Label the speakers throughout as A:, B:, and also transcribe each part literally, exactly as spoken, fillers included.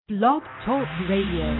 A: Blog Talk Radio.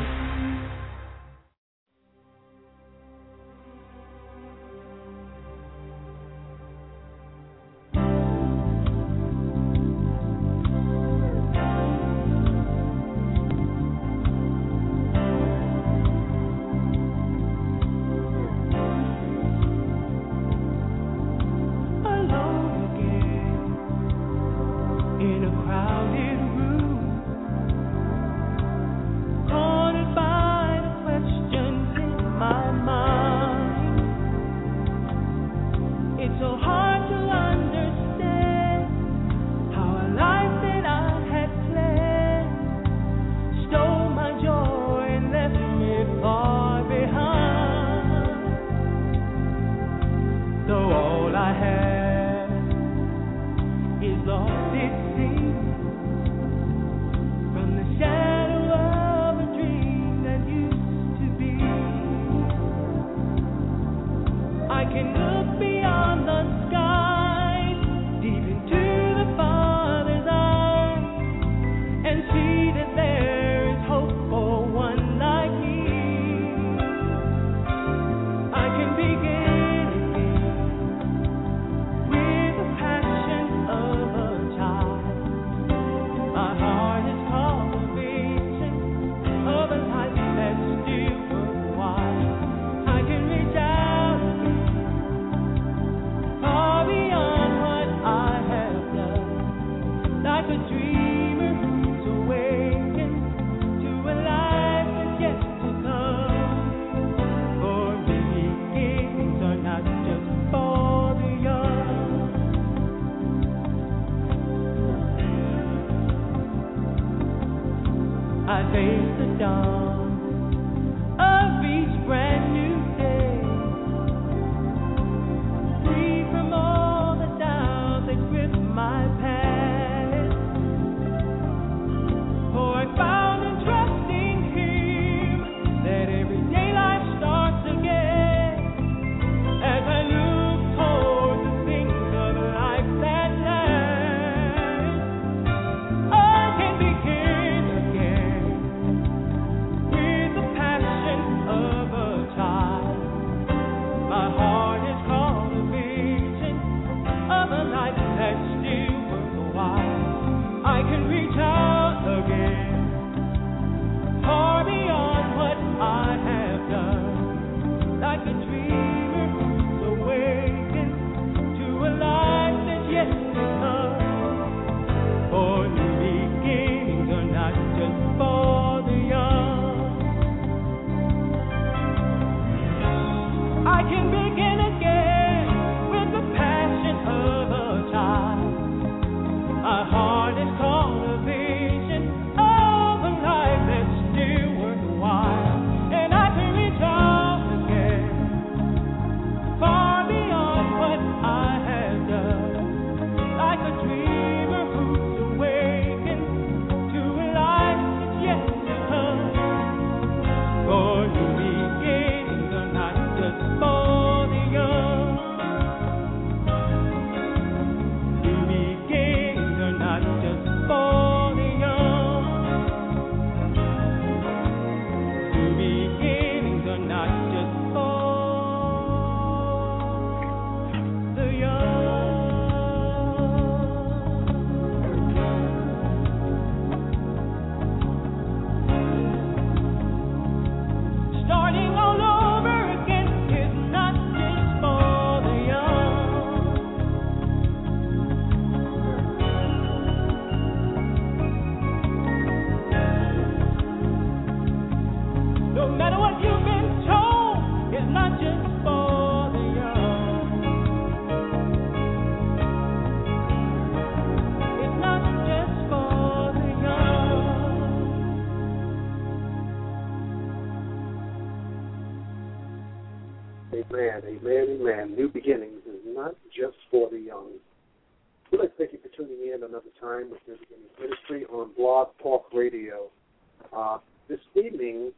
B: Amen, amen, amen. New beginnings is not just for the young. We'd like to thank you for tuning in another time with New Beginnings Ministry on Blog Talk Radio. Uh, this evening,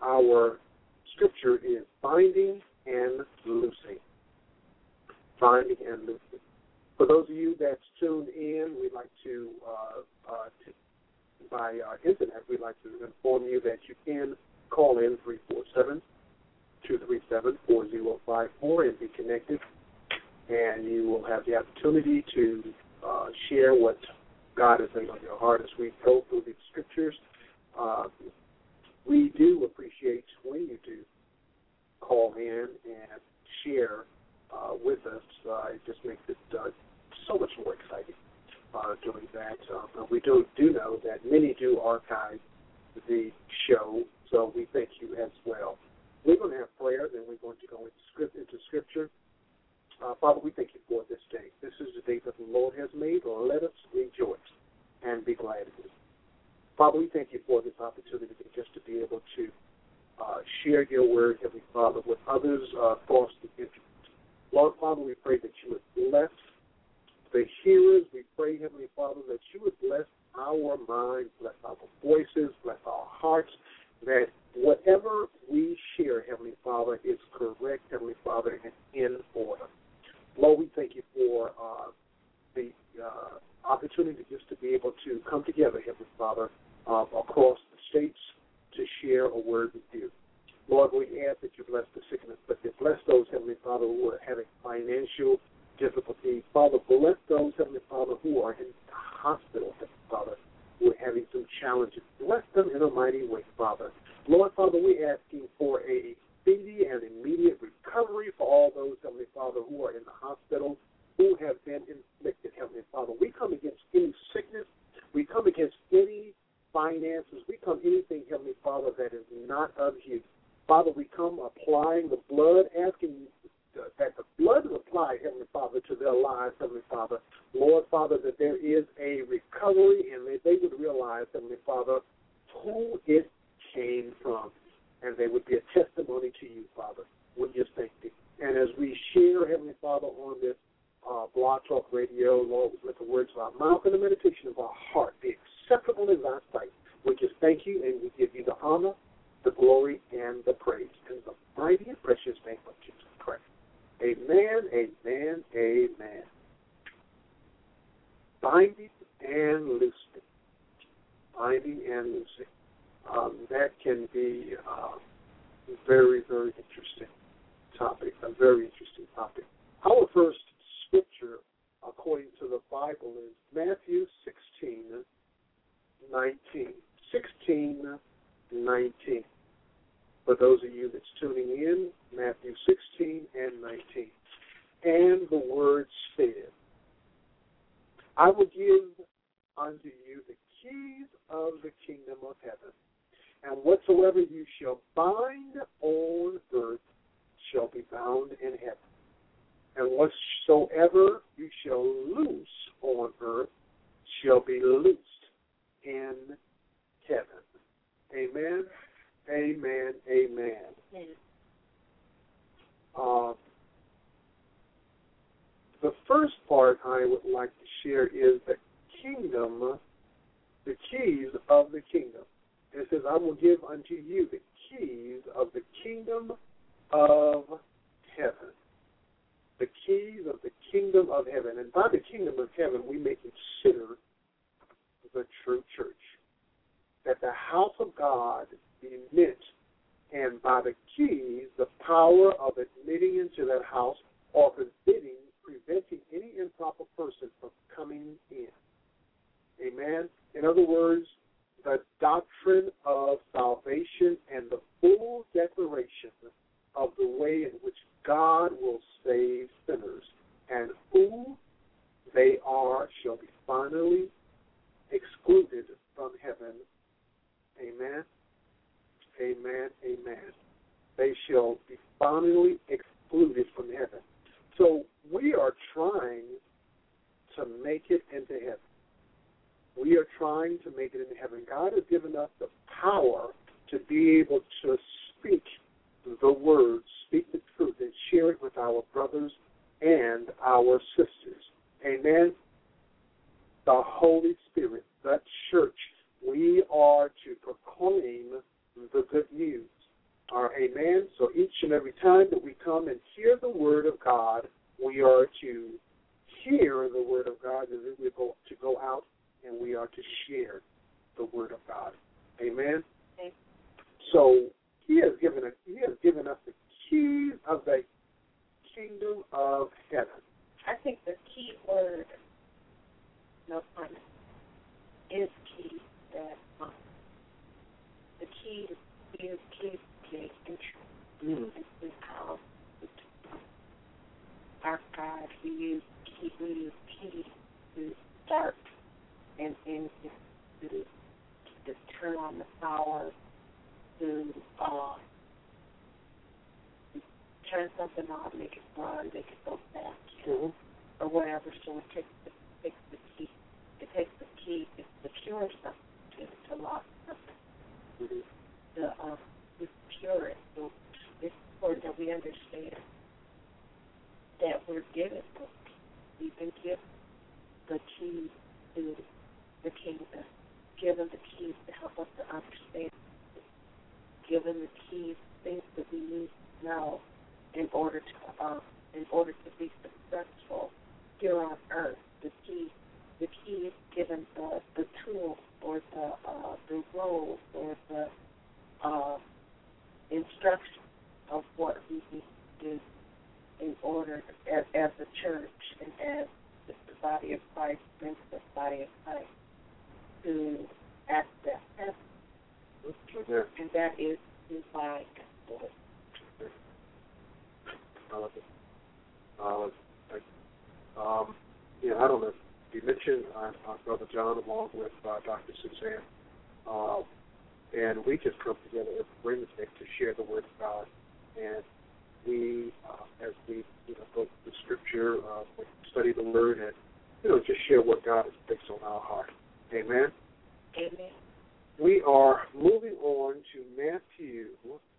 B: our scripture is binding and loosing. Binding and loosing. For those of you that's tuned in, we'd like to uh, uh, t- by uh, internet, we'd like to inform you that you can call in three four seven, two three seven, four zero five four and be connected. And you will have the opportunity to uh, share what God has laid on your heart as we go through the scriptures. Uh, we do appreciate when you do call in and share uh, with us. Uh, it just makes it uh, so much more exciting uh, doing that. Uh, but we do, do know that many do archive the show, so we thank you as well. We're going to have prayer, then we're going to go into, script, into Scripture. Uh, Father, we thank you for this day. This is the day that the Lord has made. Let us rejoice and be glad in it. Father, we thank you for this opportunity just to be able to uh, share your word, Heavenly Father, with others uh, across the internet. Lord, Father, we pray that you would bless the hearers. We pray, Heavenly Father, that you would bless our minds, bless our voices, bless our hearts, that whatever we share, Heavenly Father, is correct, Heavenly Father, and in order. Lord, we thank you for uh, the uh, opportunity just to be able to come together, Heavenly Father, uh, across the states to share a word with you. Lord, we ask that you bless the sick and afflicted. Bless those, Heavenly Father, who are having financial difficulties. Father, bless those, Heavenly Father, who are in the hospital, Heavenly Father, who are having some challenges. Bless them in a mighty way, Father. Lord, Father, we're asking for a speedy and immediate recovery for all those, Heavenly Father, who are in the hospital, who have been inflicted, Heavenly Father. We come against any sickness. We come against any finances. We come anything, Heavenly Father, that is not of you. Father, we come applying the blood, asking that the blood is applied, Heavenly Father, to their lives, Heavenly Father. Lord, Father, that there is a recovery and that they would realize, Heavenly Father, who it came from, and they would be a testimony to you, Father. We just thank you. And as we share, Heavenly Father, on this uh, Blog Talk Radio, Lord, let the words of our mouth and the meditation of our heart be acceptable in thy sight. We just thank you, and we give you the honor, the glory, and the praise. In the mighty and precious name of Jesus Christ. Amen, amen, amen. Binding and loosing. Binding and loosing. Um, that can be uh, a very, very interesting topic, a very interesting topic. Our first scripture, according to the Bible, is Matthew sixteen, nineteen. sixteen, nineteen. For those of you that's tuning in, Matthew sixteen and nineteen. And the word said, I will give unto you the keys of the kingdom of heaven. And whatsoever you shall bind on earth shall be bound in heaven. And whatsoever you shall loose on earth shall be loosed in heaven. Amen, amen, amen. Uh, the first part I would like to share is the kingdom, the keys of the kingdom. It says, I will give unto you the keys of the kingdom of heaven. The keys of the kingdom of heaven. And by the kingdom of heaven, we may consider the true church. That the house of God be meant, and by the keys, the power of admitting into that house or preventing, preventing any improper person from coming in. Amen? In other words, the doctrine of salvation and the full declaration of the way in which God will save sinners, and who they are shall be finally excluded from heaven. Amen. Amen. Amen. They shall be finally excluded from heaven. So we are trying to make it into heaven. We are trying to make it into heaven. God has given us the power to be able to speak the word, speak the truth, and share it with our brothers and our sisters. Amen. The Holy Spirit, the church, we are to proclaim the good news. All right, amen. So each and every time that we come and hear the word of God, we are to hear the word of God, and then we go to go out and we are to share. the Word of God. Amen.
C: Okay.
B: So He has given us. He has given us the keys of the kingdom of heaven.
C: I think the key word, no pun, is key. That um, the key is key to entry.
B: Mm.
C: Is how our God, we use key, we use key to start and and to, to turn on the power, to uh, turn something on, make it run, make it go fast,
B: Mm-hmm.
C: or whatever. So it takes the, takes the key. It takes the key to secure something, to, to lock something,
B: Mm-hmm.
C: to, uh, to secure it. So it's important that we understand that we're given, we've been given the key to the kingdom, given the keys to help us to understand, given the keys, things that we need to know in order to uh, in order to be successful here on earth. The key, the key is given the the tool or the uh, the role or the uh, instruction of what we need to do in order, as, as the church and as the body of Christ, brings the body of Christ to access heaven.
B: Yeah.
C: And that is by God.
B: I love it. I love it. Um, yeah, I don't know. You mentioned uh, uh, Brother John along with uh, Doctor Suzanne, uh, and we just come together every Wednesday to share the Word of God. And we, uh, as we you know, go through the Scripture, uh, we study the Word, and you know, just share what God has placed on our heart. Amen.
C: Amen.
B: We are moving on to Matthew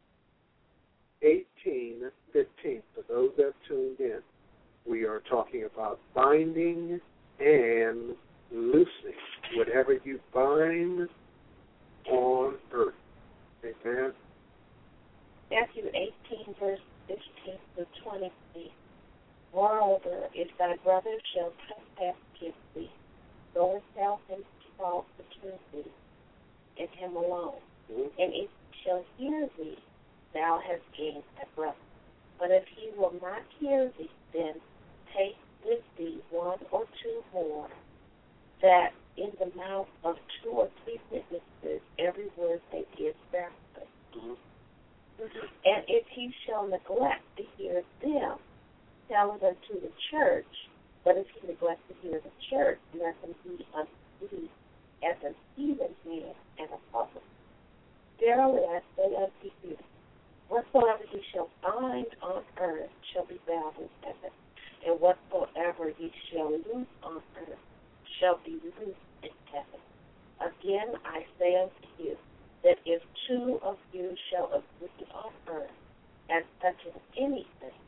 B: eighteen fifteen. For those that have tuned in, we are talking about binding and loosing. Whatever you bind on earth. Amen.
C: Matthew eighteen, verse fifteen to twenty-three. Moreover, if thy brother shall trespass against thee, go and tell him to fall between thee and him alone.
B: Mm-hmm.
C: And if he shall hear thee, thou hast gained thy brother. But if he will not hear thee, then take with thee one or two more, that in the mouth of two or three witnesses every word they give established.
B: Mm-hmm.
C: And if he shall neglect to hear them, tell it unto the church. But if he neglect to hear the church, let him be unto thee as an heathen man and a publican. Verily I say unto you, whatsoever ye shall bind on earth shall be bound in heaven, and whatsoever ye shall loose on earth shall be loosed in heaven. Again I say unto you, that if two of you shall agree on earth as touching anything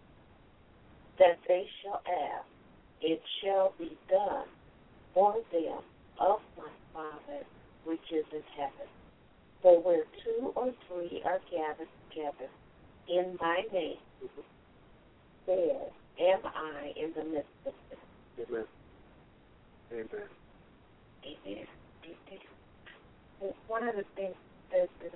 C: that they shall ask, it shall be done for them of my Father which is in heaven. For where two or three are gathered together in my name, there am I in the midst of them.
B: Amen. Amen.
C: Amen. Amen. And one of the things that, that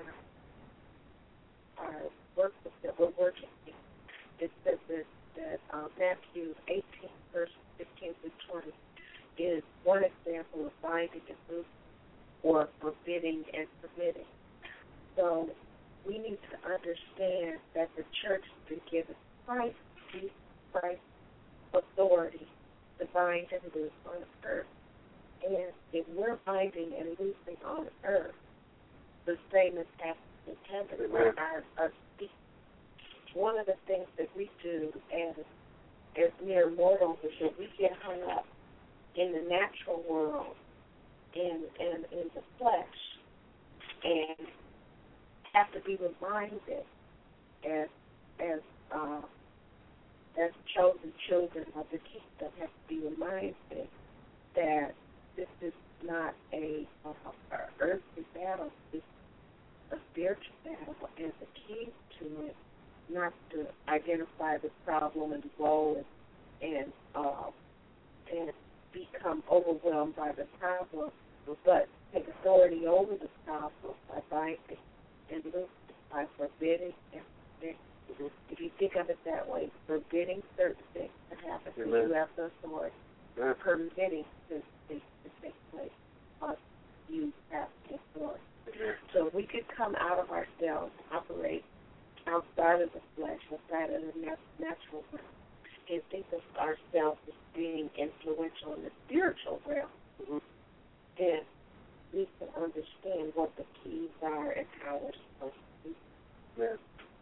C: our, our work that we're working in, it says that, that uh, Matthew eighteen, verse fifteen through twenty, is one example of binding and loosing or forbidding and permitting. So we need to understand that the church has been given Christ, Jesus Christ, authority to bind and loose on earth. And if we're binding and loosing on earth, the same is happening in heaven on our, our feet. One of the things that we do as, as mere mortals is that we get hung up in the natural world and, and in the flesh and have to be reminded as as uh, as chosen children of the kingdom, have to be reminded that this is not a, a, a earthly battle, it's a spiritual battle, and the key to it, not to identify the problem and woe and and, uh, and become overwhelmed by the problem, but take authority over the gospel by binding and loose, by forbidding and forbidding. Mm-hmm. If you think of it that way, forbidding certain things to happen, so you have the authority. Amen. Permitting this thing to take place, but you have the authority. Amen. So we could come out of ourselves, operate outside of the flesh, outside of the natural realm, and think of ourselves as being influential in the spiritual realm. Mm-hmm. Then we can understand what the keys are and how we're supposed to do.
B: Yeah.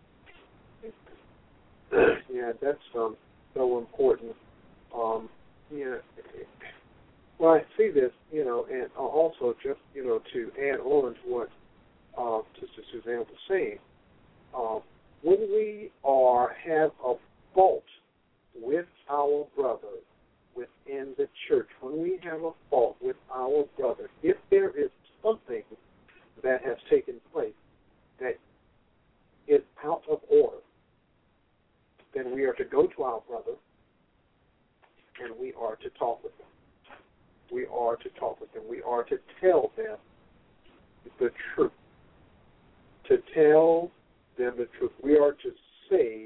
B: Yeah, that's um, so important. Um, yeah. Well, I see this, you know, and also just, you know, to add on to what uh, Sister Suzanne was saying, uh, when we are have a fault with our brother within the church, when we have a fault with our brother, if there is something that has taken place that is out of order, then we are to go to our brother and we are to talk with them. We are to talk with them. We are to tell them the truth. To tell them the truth. We are to say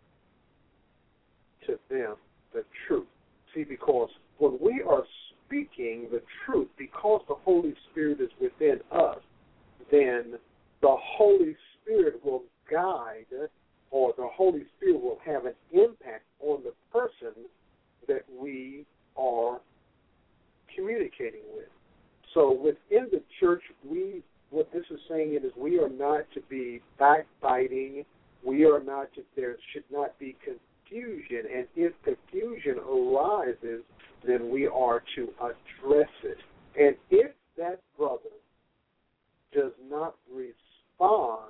B: to them the truth. See, because when we are speaking the truth, because the Holy Spirit is within us, then the Holy Spirit will guide, or the Holy Spirit will have an impact on the person that we are communicating with. So within the church, we what this is saying is we are not to be backbiting. We are not to, there should not be confusion. And if confusion arises, then we are to address it. And if that brother does not respond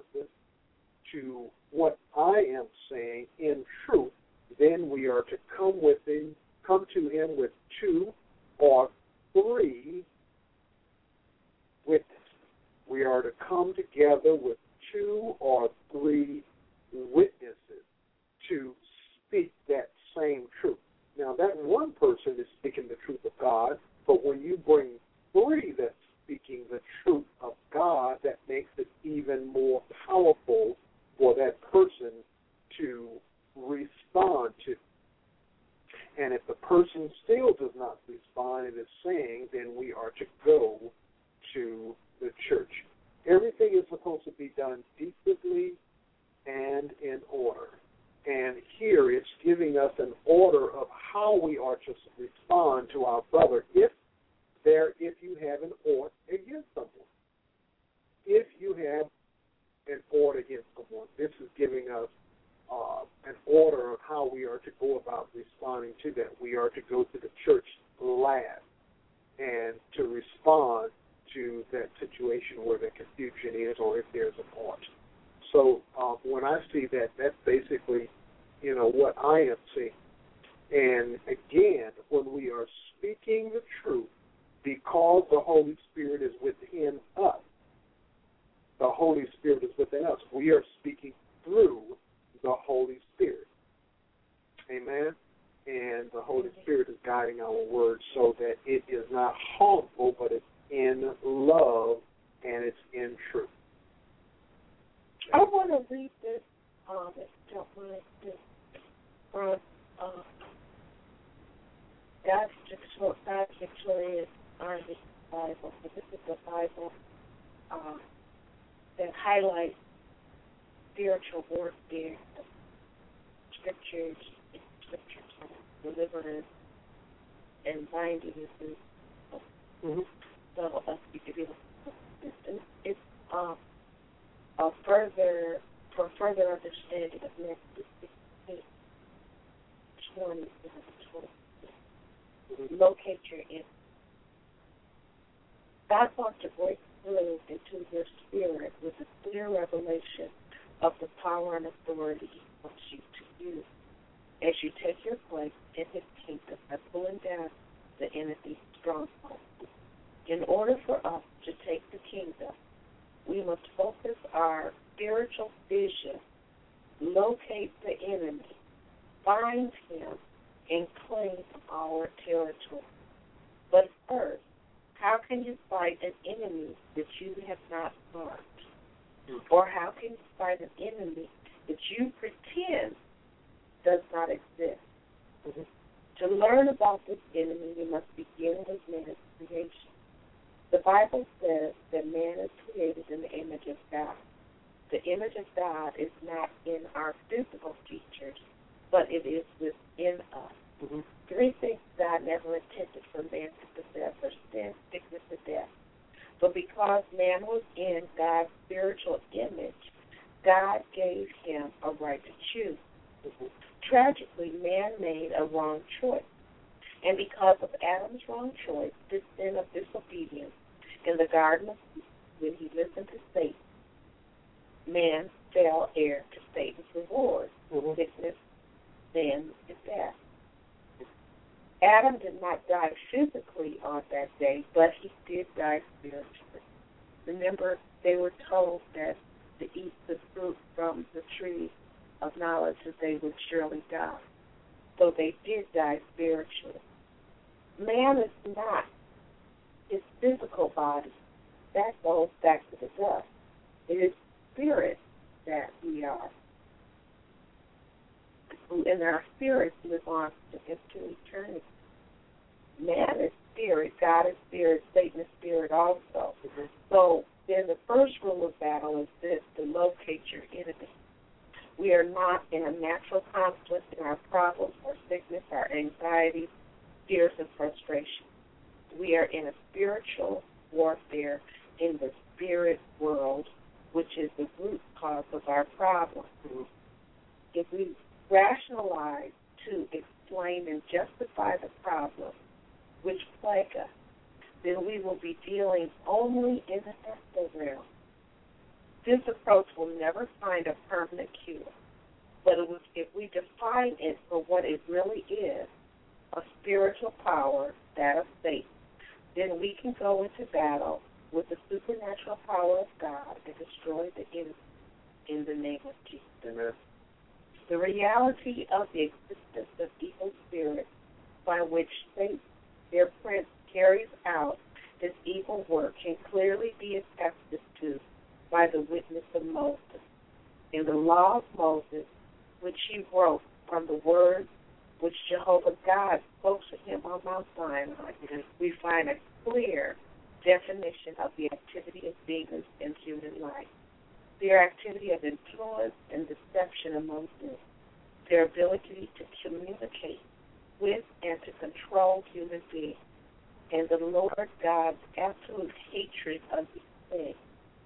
B: to what I am saying in truth, then we are to come with him, come to him with two or three witnesses. We are to come together with two or three witnesses to speak that same truth. Now, that one person is speaking the truth of God, but when you bring three that's speaking the truth of God, that makes it even more powerful for that person to respond to. And if the person still does not respond and is saying, then we are to go to the church. Everything is supposed to be done decently and in order. And here it's giving us an order of how we are to respond to our brother if there, if you have an ought against someone. If you have an ought against someone, this is giving us uh, an order of how we are to go about responding to that. We are to go to the church last and to respond to that situation where the confusion is or if there's an ought. So um, when I see that, that's basically, you know, what I am seeing. And again, when we are speaking the truth, because the Holy Spirit is within us, the Holy Spirit is within us, we are speaking through the Holy Spirit. Amen? And the Holy Spirit is guiding our words so that it is not harmful, but it's in love and it's in truth.
C: I want to read this, um, if you don't mind, this from uh, God's Victorious Army Bible. This is the Bible uh, that highlights spiritual warfare, scriptures, scriptures, deliverance, and binding. Mm-hmm. So uh, you could be it's um, a further for further understanding of Matthew sixteen, twenty, twenty. Locate your enemy. God wants to break through into your spirit with a clear revelation of the power and authority He wants you to use as you take your place in His kingdom by pulling down the enemy's stronghold. In order for us to take the kingdom, we must focus our spiritual vision, locate the enemy, find him, and claim our territory. But first, How can you fight an enemy that you have not fought? Or how can you fight an enemy that you pretend does not exist? Mm-hmm. To learn about this enemy, you must begin with man's creation. The Bible says that man is created in the image of God. The image of God is not in our physical features, but it is within us. Mm-hmm. Three things God never intended for man to possess are sin, sickness, and death. But because man was in God's spiritual image, God gave him a right to choose. Mm-hmm. Tragically, man made a wrong choice. And because of Adam's wrong choice, this sin of disobedience in the Garden of Eden, when he listened to Satan, man fell heir to Satan's reward, mm-hmm. sickness, sin, and death. Adam did not die physically on that day, but he did die spiritually. Remember, they were told that to eat the fruit from the tree of knowledge that they would surely die. So they did die spiritually. Man is not his physical body. That goes back to the dust. It is spirit that we are. And our spirits live on into eternity. Man is spirit, God is spirit, Satan is spirit also. Mm-hmm. So then the first rule of battle is this, to locate your enemy. We are not in a natural conflict in our problems, our sickness, our anxieties, fears, and frustration. We are in a spiritual warfare in the spirit world, which is the root cause of our problem. Mm-hmm. If we rationalize to explain and justify the problem which plague us, then we will be dealing only in the mental realm. This approach will never find a permanent cure, but it was, if we define it for what it really is, a spiritual power, that of Satan, then we can go into battle with the supernatural power of God and destroy the enemy in the name of Jesus. Amen. The reality of the existence of evil spirits by which Satan, their prince, carries out his evil work can clearly be attested to by the witness of Moses. In the law of Moses, which he wrote from the words which Jehovah God spoke to him on Mount Sinai, mm-hmm. we find a clear definition of the activity of demons in human life. Their activity of influence and deception among men, their ability to communicate with and to control human beings, and the Lord God's absolute hatred of these things.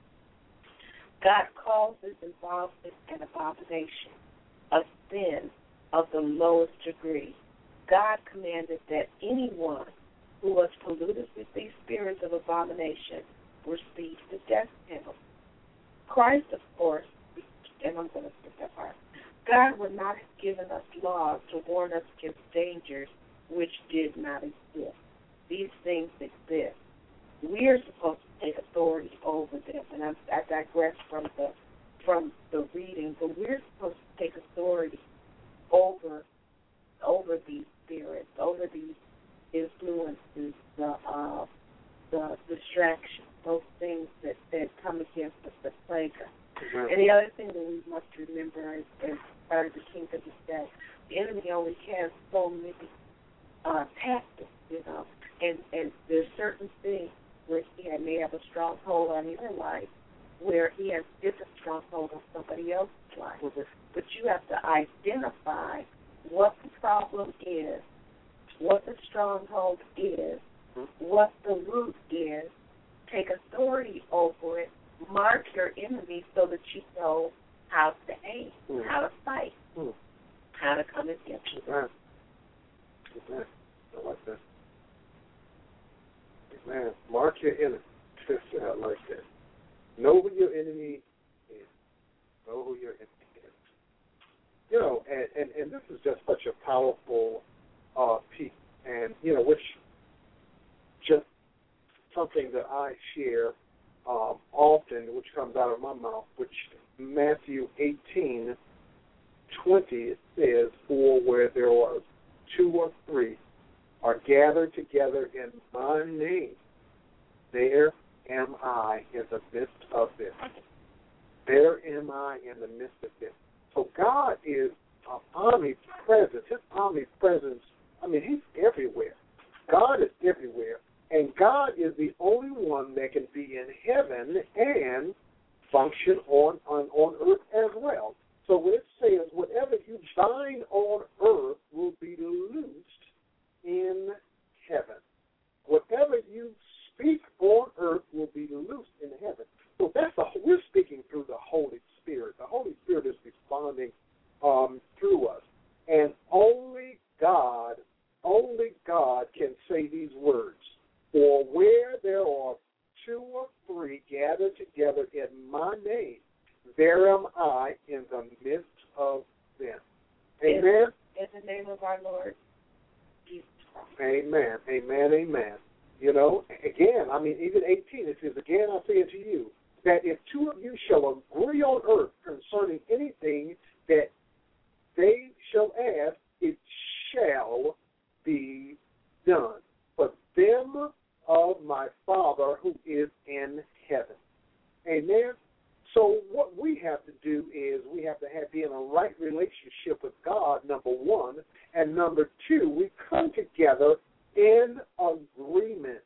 C: God calls this involvement an abomination, a sin of the lowest degree. God commanded that anyone who was polluted with these spirits of abomination receive the death penalty. Christ, of course, and I'm going to skip that part, God would not have given us laws to warn us against dangers which did not exist. These things exist. We are supposed to take authority over them, and I, I digress from the from the reading, but we're supposed to take authority over over these spirits, over these influences, the uh, the distractions, those things that, that come against us, that plague us. Mm-hmm. And the other thing that we must remember is, as part of the kingdom is that the enemy only has so many uh, tactics, you know, and, and there's certain things where he may have a stronghold on your life, where he has different stronghold on somebody else's life. Mm-hmm. But you have to identify what the problem is, what the stronghold is, mm-hmm. what the root is, take authority over it, mark your enemy so that you know how to aim, mm. how to fight, mm. how to come against it.
B: Amen. Amen. I like that. Amen. Mark your enemy. I like that. Know who your enemy is. Know who your enemy is. You know, and, and, and this is just such a powerful uh, piece, and, you know, which just something that I share um, often, which comes out of my mouth, which Matthew eighteen twenty says, for where there are two or three are gathered together in my name, there am I in the midst of this. There am I in the midst of this. So God is uh, omnipresent. His omnipresence, I mean, he's everywhere. God is everywhere. And God is the only one that can be in heaven and function on, on, on earth as well. So when it says, whatever you bind on earth will be loosed in heaven. Whatever you speak on earth will be loosed in heaven. So that's the, we're speaking through the Holy Spirit. The Holy Spirit is responding um, through us. And only God, only God can say these words. For where there are two or three gathered together in my name, there am I in the midst of them. Amen?
C: In the name of our Lord Jesus Christ.
B: Amen. Amen. Amen. You know, again, I mean, even eighteen, it says, again, I say unto you, that if two of you shall agree on earth concerning anything that they shall ask, it shall be done for them of my Father who is in heaven. Amen? So what we have to do is we have to have be in a right relationship with God, number one, and number two, we come together in agreement.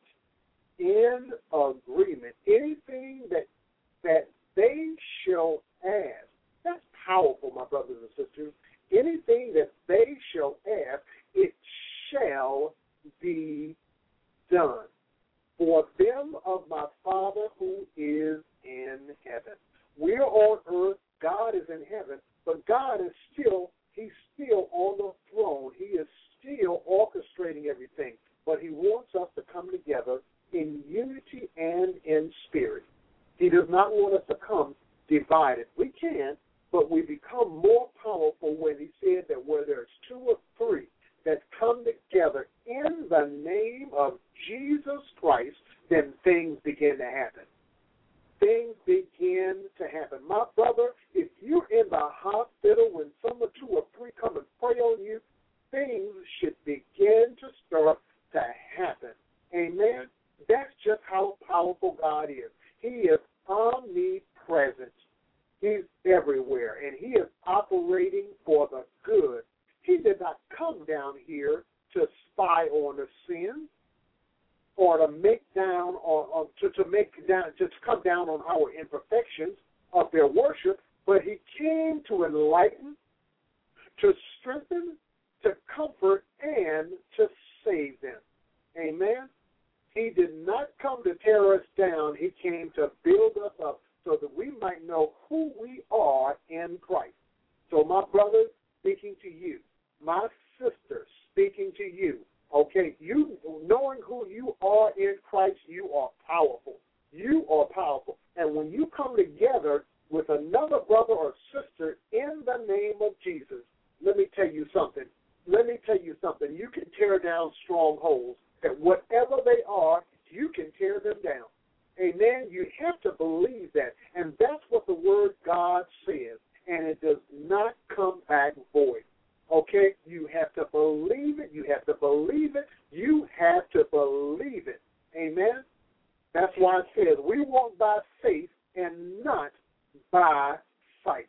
B: In agreement. Anything that that they shall ask, that's powerful, my brothers and sisters. Anything that they shall ask, it shall be done for them of my Father who is in heaven. We're on earth, God is in heaven, but God is still, he's still on the throne. He is still orchestrating everything, but he wants us to come together in unity and in spirit. He does not want us to come divided. We can, but we become more powerful when he said that where there's two or three that come together in the name of Jesus Christ, then things begin to happen. Things begin to happen. My brother, if you're in the hospital when someone, two or three come and pray on you, things should begin to start to happen. Amen? That's just how powerful God is. He is omnipresent. He's everywhere, and he is operating for the good. He did not come down here to spy on the sin or to make down or, or to, to make down to come down on our imperfections of their worship, but he came to enlighten, to strengthen, to comfort, and to save them. Amen? He did not come to tear us down. He came to build us up so that we might know who we are in Christ. So my brother, speaking to you, my sister, speaking to you, okay, you knowing who you are in Christ, you are powerful. You are powerful. And when you come together with another brother or sister in the name of Jesus, let me tell you something. Let me tell you something. You can tear down strongholds. That whatever they are, you can tear them down. Amen? You have to believe that. And that's what the Word God says. And it does not come back void. Okay? You have to believe it. You have to believe it. You have to believe it. Amen? That's why it says we walk by faith and not by sight.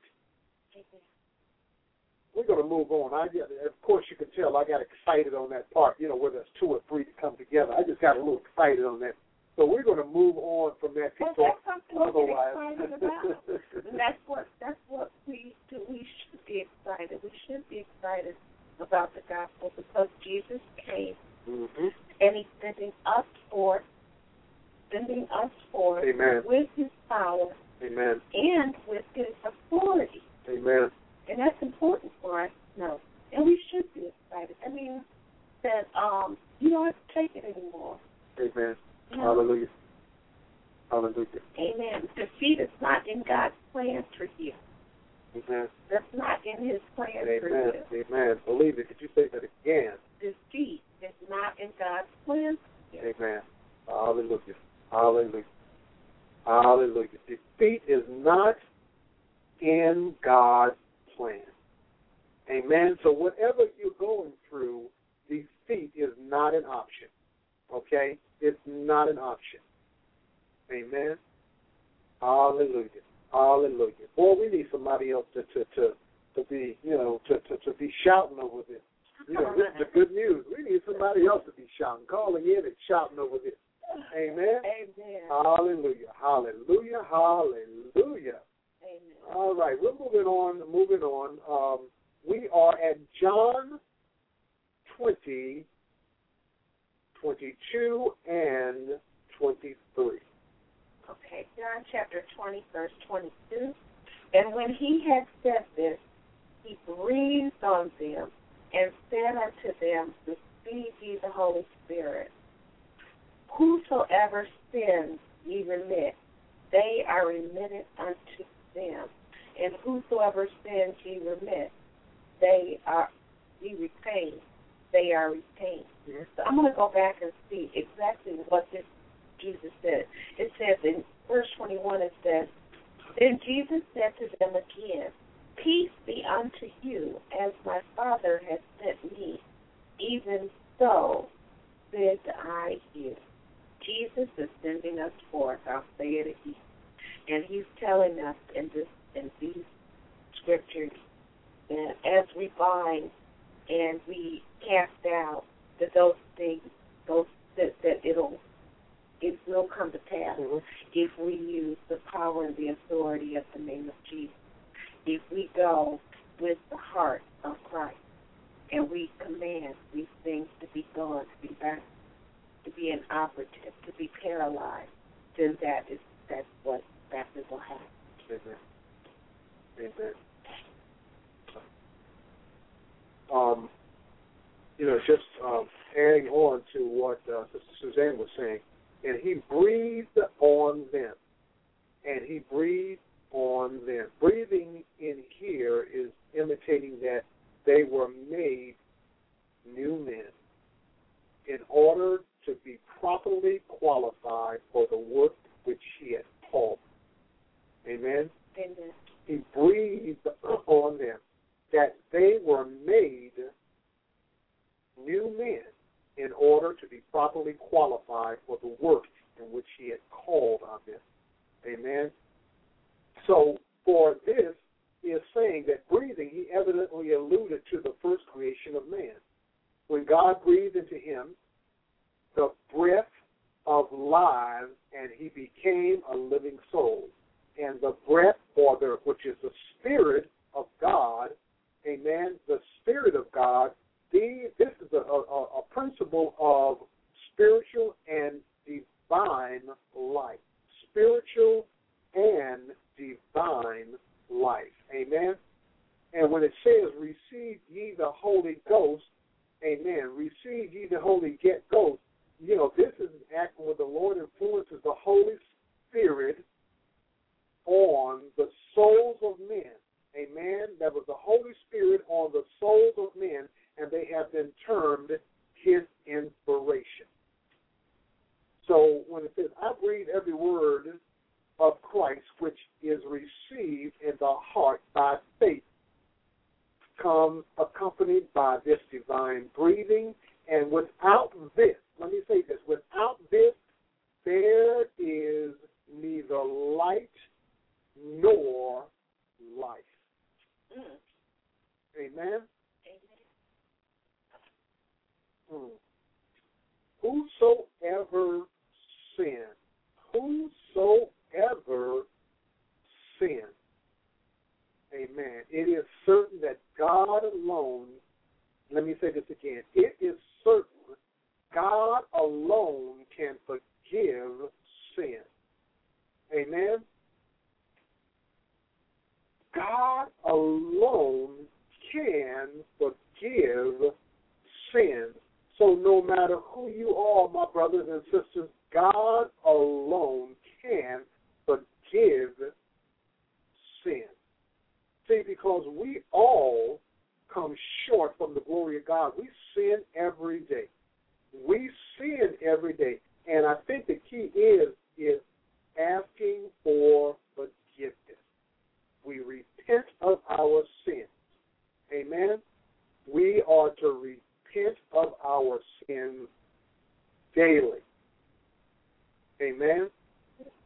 B: We're going to move on. I, of course, you can tell I got excited on that part, you know, where there's two or three to come together. I just got a little excited on that. So we're going to move on from that.
C: Well, that's something to get excited about. And that's what, that's what we do. We should be excited. We should be excited about the gospel because Jesus came
B: mm-hmm.
C: and he's sending us forth, sending us forth
B: Amen.
C: With his power
B: Amen.
C: And with his authority.
B: Amen.
C: And that's important for us to know. And we should be excited. I mean, that um, you don't have to take it anymore.
B: Amen.
C: You know?
B: Hallelujah. Hallelujah.
C: Amen. Defeat is not in God's plan for you.
B: Amen.
C: That's not in his plan
B: Amen.
C: for you.
B: Amen. Believe it. Could you say that again?
C: Defeat is not in God's plan for you.
B: Amen. Hallelujah. Hallelujah. Hallelujah. Defeat is not in God's plan. Amen. So whatever you're going through, defeat is not an option. Okay? It's not an option. Amen. Hallelujah. Hallelujah. Boy, we need somebody else to to to, to be, you know, to, to, to be shouting over this. You know, this is the good news. We need somebody else to be shouting, calling in and shouting over this. Amen.
C: Amen.
B: Hallelujah. Hallelujah. Hallelujah.
C: Amen.
B: All right, we're moving on. Moving on. Um, we are at John twenty, twenty-two, and twenty-three.
C: Okay, John chapter twenty, verse twenty-two. And when he had said this, he breathed on them and said unto them, Receive ye the Holy Spirit. Whosoever sins ye remit, they are remitted unto them. And whosoever sins ye remit, they are ye retain, they are retained. Mm-hmm. So I'm going to go back and see exactly what this Jesus said. It says in verse twenty-one, it says, Then Jesus said to them again, Peace be unto you, as my Father has sent me, even so send I you. Jesus is sending us forth. I'll say it again. And he's telling us in this in these scriptures that as we bind and we cast out that those things, those that, that it'll it will come to pass mm-hmm. if we use the power and the authority of the name of Jesus. If we go with the heart of Christ and we command these things to be gone, to be back, to be inoperative, to be paralyzed, then that is that's what that will happen.
B: Amen. Amen. Um, you know, just um, adding on to what uh, Sister Suzanne was saying, and he breathed on them, and he breathed on them. Breathing in here is imitating that they were made new men in order to be properly qualified for the work which he had called. Amen?
C: Amen.
B: He breathed on them that they were made new men in order to be properly qualified for the work in which he had called on them. Amen? So for this, he is saying that breathing, he evidently alluded to the first creation of man. When God breathed into him the breath of life, and he became a living soul. And the breath, or the, which is the Spirit of God, amen, the Spirit of God, the, this is a, a, a principle of spiritual and divine life. Spiritual and divine life. Amen? And when it says, receive ye the Holy Ghost, amen, receive ye the Holy Ghost, you know, this is an act where the Lord influences the Holy Spirit on the souls of men. Amen? That was the Holy Spirit on the souls of men, and they have been termed his inspiration. So when it says, I breathe every word of Christ, which is received in the heart by faith, comes accompanied by this divine breathing, and without this, let me say this, without this, there is neither light nor life. Mm. Amen? Amen. Mm. Whosoever sin, whosoever sin, amen, it is certain that God alone, let me say this again, it is certain God alone can forgive sin. Amen? God alone can forgive sin. So no matter who you are, my brothers and sisters, God alone can forgive sin. See, because we all come short from the glory of God. We sin every day. We sin every day. And I think the key is, is asking for forgiveness. We repent of our sins. Amen? We are to repent of our sins daily. Amen?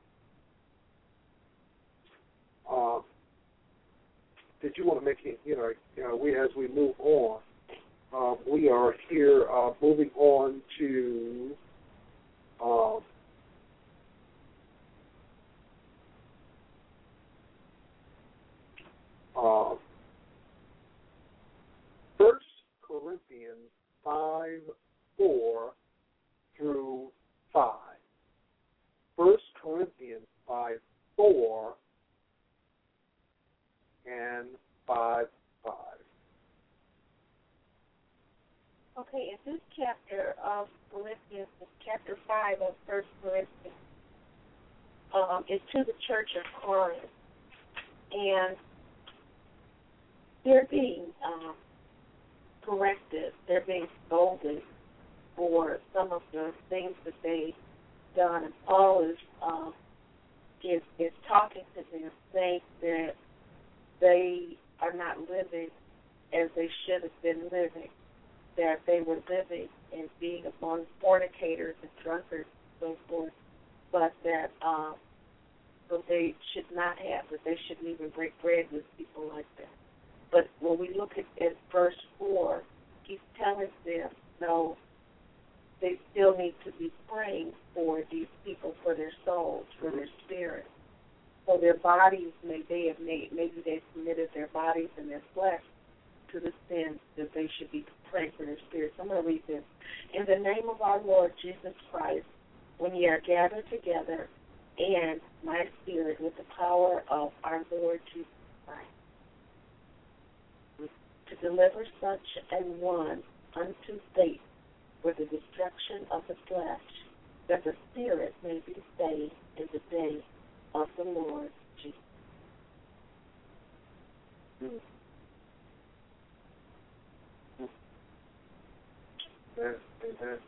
B: did you want to make it, you know, you know, we as we move on, uh, we are here uh, moving on to um, uh, First Corinthians five four through five. First Corinthians five four and five five.
C: Okay, in this chapter of Philippians, chapter five of First Corinthians, um, is to the church of Corinth, and they're being um, corrected. They're being scolded for some of the things that they've done, and Paul is um, is is talking to them, saying that they are not living as they should have been living, that they were living and being among fornicators and drunkards and so forth, but that um, so they should not have, that they shouldn't even break bread with people like that. But when we look at, at verse four, he's telling them, no, they still need to be praying for these people, for their souls, for their spirit. So their bodies, may they have made, maybe they've committed their bodies and their flesh to the sins that they should be praying for their spirits. I'm going to read this. In the name of our Lord Jesus Christ, when ye are gathered together, and my spirit with the power of our Lord Jesus Christ, to deliver such an one unto faith for the destruction of the flesh, that the spirit may be saved in the day of the Lord Jesus.
B: Amen. Amen.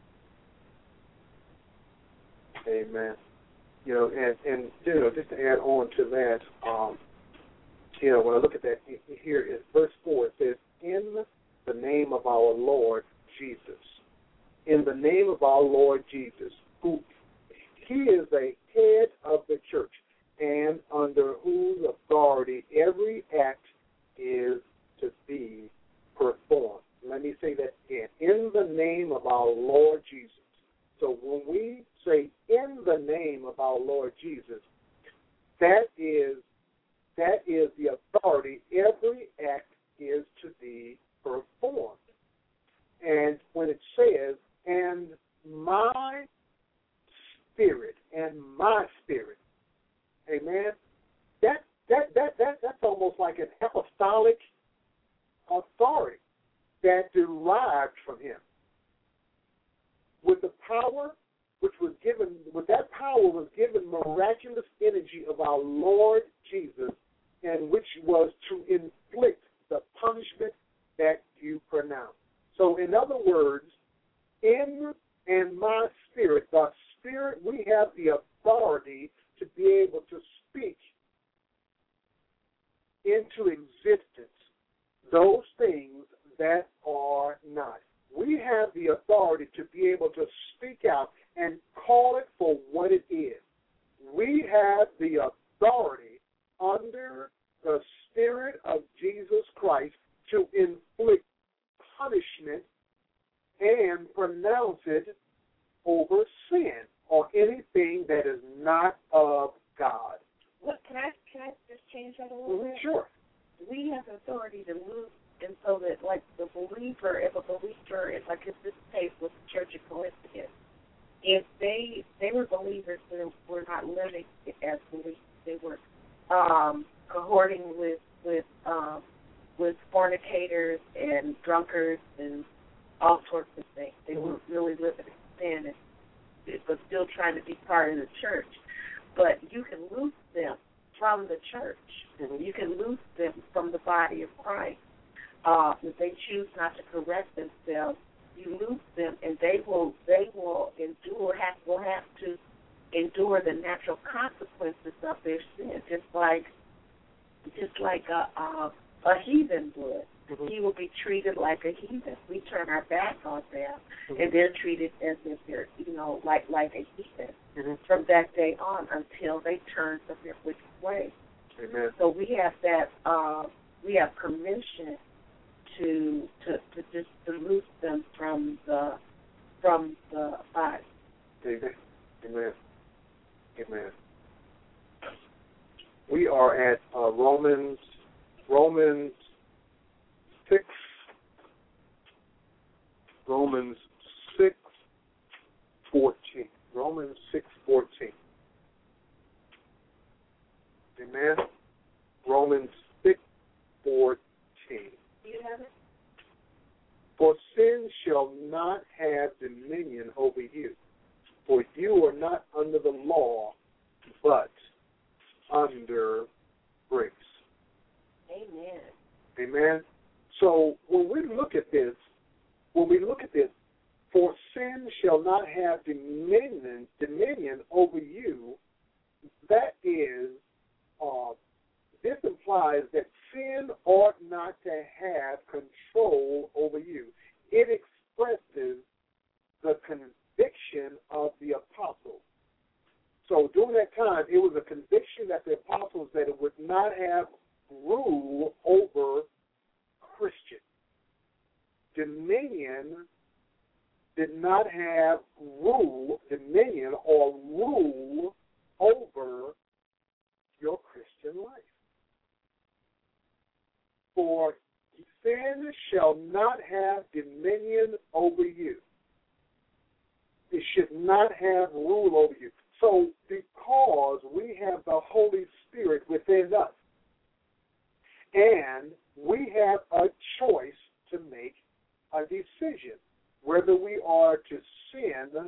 B: Amen. You know, and, and you know, just to add on to that, um, you know, when I look at that here in verse four, it says, in the name of our Lord Jesus. In the name of our Lord Jesus, who he is a head of the church, and under whose authority every act is to be performed. Let me say that again. In the name of our Lord Jesus. So when we say in the name of our Lord Jesus, that is that is the authority. Every act is to be performed. And when it says, and my spirit, and my spirit, amen, that that that, that that's almost like an apostolic authority that derived from him. With the power which was given, with that power was given miraculous energy of our Lord Jesus, and which was to inflict the punishment that you pronounce. So in other words, in and my spirit, the spirit, we have the authority to be able to speak into existence those things that are not. We have the authority to be able to speak out and call it for what it is. We have the authority under the Spirit of Jesus Christ to inflict punishment and pronounce it over sin or anything that is not of God.
C: Look, can I can I just change that a little
B: Mm-hmm.
C: bit?
B: Sure.
C: We have authority to move, and so that, like, the believer, if a believer, if like in this case with the Church of Corinthians, if they they were believers that were not living as believers, they were um, cohorting with with um, with fornicators and drunkards and all sorts of things. They mm-hmm. weren't really living in sin, and, but still trying to be part of the church. But you can lose them from the church. Mm-hmm. You can lose them from the body of Christ. Uh, if they choose not to correct themselves, you lose them, and they will they will endure have will have to endure the natural consequences of their sin, just like just like a a, a heathen would. Mm-hmm. He will be treated like a heathen. We turn our back on them, mm-hmm. and they're treated as if they're you know like like a heathen mm-hmm. from that day on until they turn from their wicked ways.
B: Amen.
C: So we have that uh, we have permission to to to just to loose them from the from the body.
B: Amen. Amen. Amen. We are at uh, Romans Romans six. Romans six fourteen. Romans six fourteen. Amen. Romans six fourteen.
C: Do you have it?
B: For sin shall not have dominion over you, for you are not under the law, but under grace.
C: Amen.
B: Amen. So when we look at this, when we look at this, for sin shall not have dominion, dominion over you, that is, uh, this implies that sin ought not to have control over you. It expresses the conviction of the apostles. So during that time, it was a conviction that the apostles that it would not have rule over Christians. Dominion did not have rule, dominion or rule over your Christian life. For sin shall not have dominion over you. It should not have rule over you. So because we have the Holy Spirit within us, and we have a choice to make a decision whether we are to sin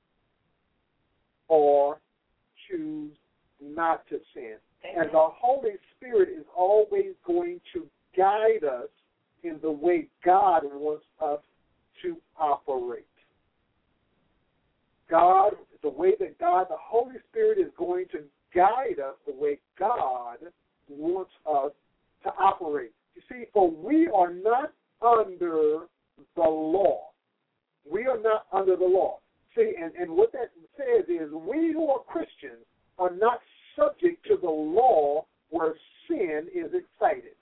B: or choose not to sin. And the Holy Spirit is always going to guide us in the way God wants us to operate. God, the way that God, the Holy Spirit is going to guide us the way God wants us to operate. You see, for we are not under the law. We are not under the law. See, and, and what that says is we who are Christians are not subject to the law where sin is excited.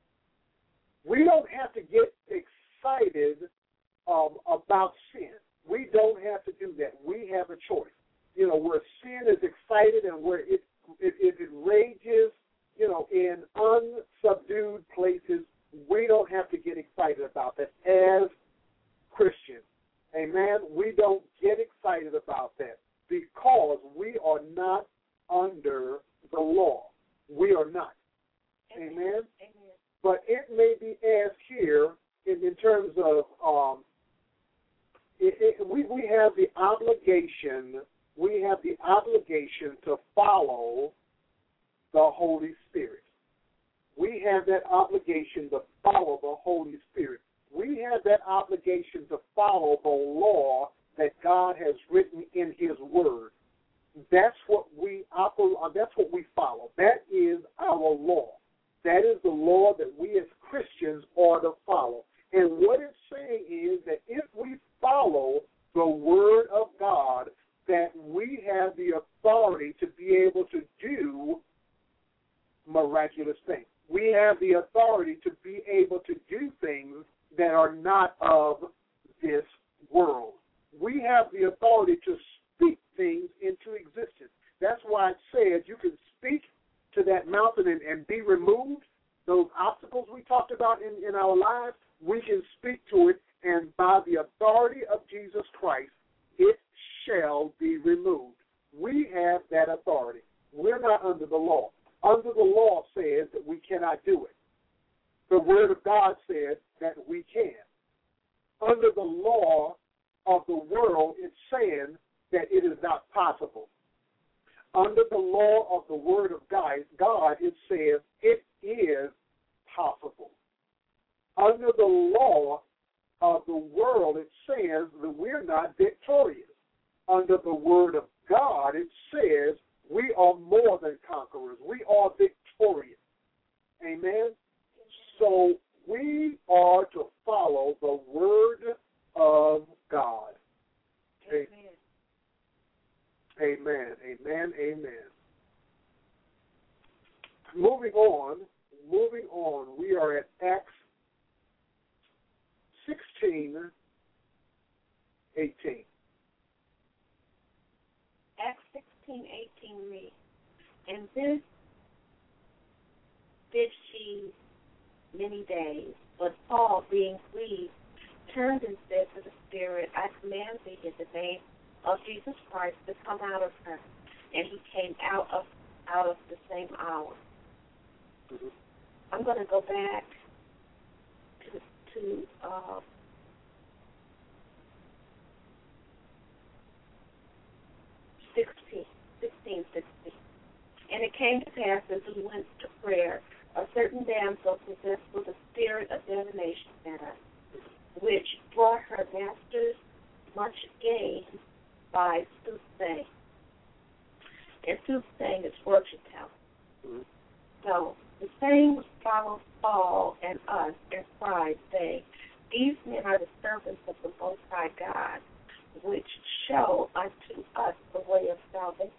B: We don't have to get excited um, about sin. We don't have to do that. We have a choice. You know, where sin is excited and where it it, it, it rages, you know, in unsubdued places, we don't have to get excited about that as Christians. Amen? We don't get excited about that because we are not under the law. We are not. Amen? Amen. But it may be asked here in, in terms of um, it, it, we, we have the obligation, we have the obligation to follow the Holy Spirit. We have that obligation to follow the Holy Spirit. We have that obligation to follow the law that God has written in His Word. That's what we operate. That's what we follow. That is our law. That is the law that we as Christians are to follow. And what it's saying is that if we follow the Word of God, that we have the authority to be able to do miraculous things. We have the authority to be able to do things that are not of this world. We have the authority to speak things into existence. That's why it says you can speak to that mountain and, and be removed. Those obstacles we talked about in, in our lives, we can speak to it, and by the authority of Jesus Christ, it shall be removed. We have that authority. We're not under the law. Under the law says that we cannot do it. The Word of God says that we can. Under the law of the world, it's saying that it is not possible. Under the law of the Word of God, God, it says it is possible. Under the law of the world, it says that we're not victorious. Under the Word of God, it says we are more than conquerors. We are victorious. Amen? So we are to follow the Word of God.
C: Amen.
B: Amen. Amen. Amen. Moving on, moving on. We are at Acts sixteen, eighteen.
C: Acts sixteen, eighteen reads, and this did she many days, but Paul, being grieved, turned and said to the Spirit, I command thee in the name of Jesus Christ to come out of her. And he came out of out of the same hour. Mm-hmm. I'm going to go back to, to uh, sixteen, sixteen, sixteen. And it came to pass as we went to prayer, a certain damsel possessed with a spirit of divination met us, which brought her masters much gain by soothsaying. And soothsaying is fortune telling. Mm-hmm. So the saying was followed Paul and us and cried, saying, these men are the servants of the Most High God, which show unto us the way of salvation.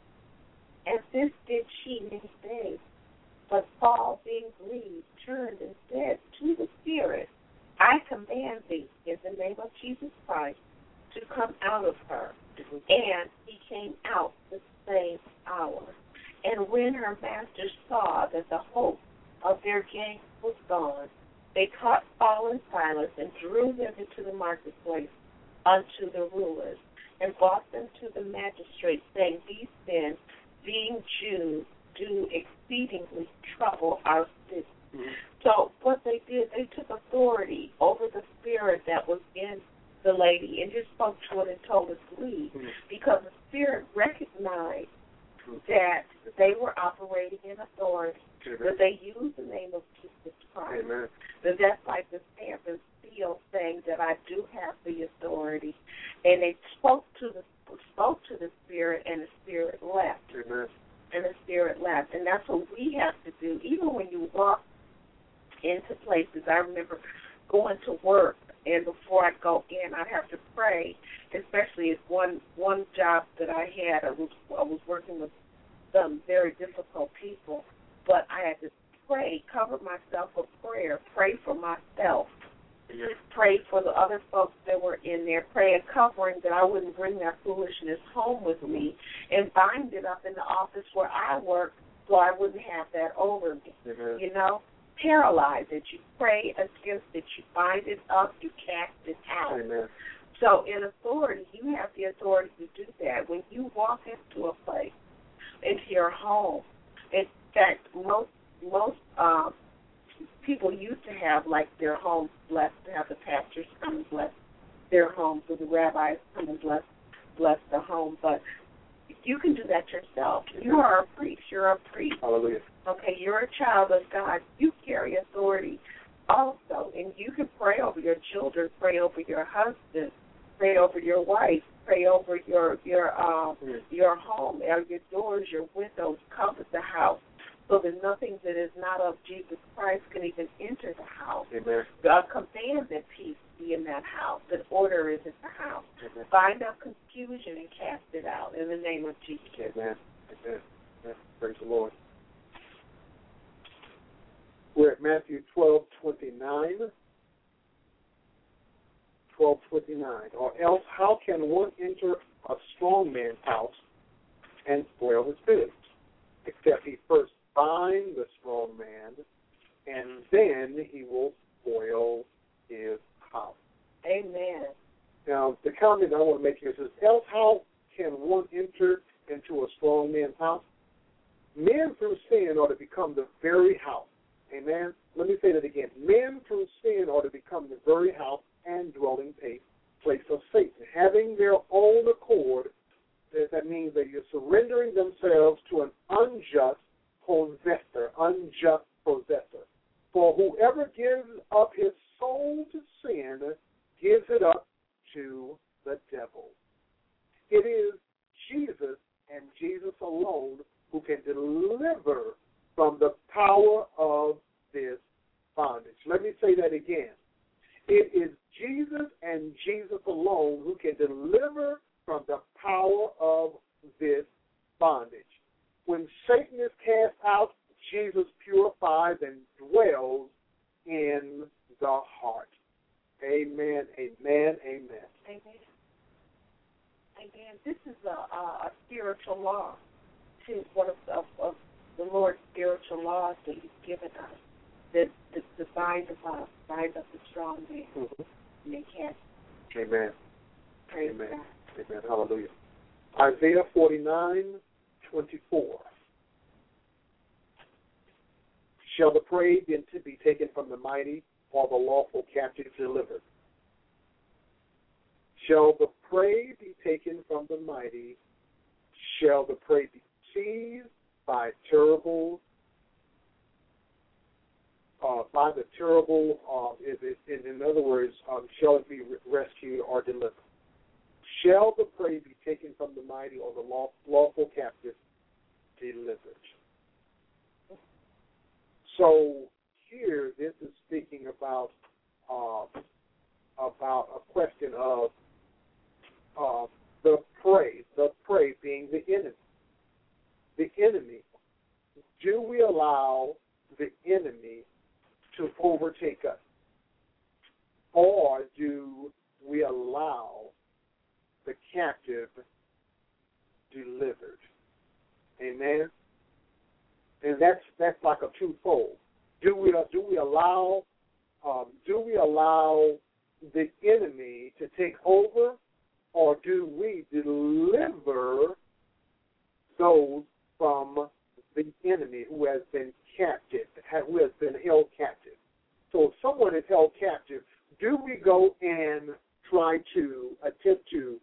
C: And this did she many days. But Paul, being grieved, turned and said to the Spirit, I command thee in the name of Jesus Christ to come out of her. Mm-hmm. And he came out the same hour. And when her masters saw that the hope of their gain was gone, they caught Paul and Silas and drew them into the marketplace unto the rulers, and brought them to the magistrates, saying, these men, being Jews, do exceedingly trouble our city. Mm-hmm. So what they did, they took authority over the spirit that was in the lady and just spoke to it and told her to leave, mm-hmm. because the spirit recognized mm-hmm. that they were operating in authority, mm-hmm. that they used the name of Jesus Christ, mm-hmm. that that's like the stamp and seal saying that I do have the authority, and they spoke to the spoke to the spirit, and the spirit left. Mm-hmm. And the spirit left. And that's what we have to do. Even when you walk into places, I remember going to work, and before I go in, I'd have to pray, especially at one one job that I had. I was, I was working with some very difficult people, but I had to pray, cover myself with prayer, pray for myself, pray for the other folks that were in there, pray and covering that I wouldn't bring that foolishness home with me, and bind it up in the office where I work so I wouldn't have that over me. Mm-hmm. You know, paralyze it. You pray against it. You bind it up. You cast it out. Amen. So in authority, you have the authority to do that. When you walk into a place, into your home, in fact, most most um, people used to have, like, their homes blessed, to have the pastors come and bless their homes, or the rabbis come and bless, bless the home. But you can do that yourself. You are a priest. You're a priest.
B: Hallelujah.
C: Okay, you're a child of God. You carry authority also, and you can pray over your children, pray over your husband, pray over your wife, pray over your your um mm. your home, your doors, your windows, cover the house, so that nothing that is not of Jesus Christ can even enter the house.
B: Amen.
C: God command that peace be in that house, that order is in the house. Amen. Bind up confusion and cast it out in the name of Jesus.
B: Amen. Amen. Amen. Praise the Lord. We're at Matthew twelve twenty-nine. twelve twenty-nine. Or else, how can one enter a strong man's house and spoil his goods, except he first bind the strong man, and then he will spoil his house.
C: Amen.
B: Now, the comment I want to make here says, else how can one enter into a strong man's house? Men through sin are to become the very house. Amen? Let me say that again. Men through sin are to become the very house and dwelling place of Satan. Having their own accord, that means that you're surrendering themselves to an unjust possessor, unjust possessor. For whoever gives up his soul to sin gives it up to the devil. It is Jesus and Jesus alone who can deliver from the power of this bondage. Let me say that again. It is Jesus and Jesus alone who can deliver from the power of this bondage. When Satan is cast out, Jesus purifies and dwells in the heart. Amen, amen, amen.
C: Amen. Amen. This is a, a spiritual law, too, one of, of, of the Lord's spiritual laws that He's given us, that the, the bind of us, bind up the strong man.
B: Mm-hmm.
C: And they can't.
B: Amen.
C: Praise
B: Amen.
C: God.
B: Amen. Hallelujah. Isaiah forty-nine twenty-four. Shall the prey be taken from the mighty, or the lawful captive delivered? Shall the prey be taken from the mighty? Shall the prey be seized by terrible, uh, by the terrible? Uh, is it, in, in other words, um, shall it be rescued or delivered? Shall the prey be taken from the mighty, or the law, lawful captive delivered? So here, this is speaking about uh, about a question of uh, the prey, the prey being the enemy. The enemy. Do we allow the enemy to overtake us, or do we allow the captive delivered? Amen. And that's that's like a twofold. Do we do we allow um, do we allow the enemy to take over, or do we deliver those from the enemy who has been captive, who has been held captive? So if someone is held captive, do we go and try to attempt to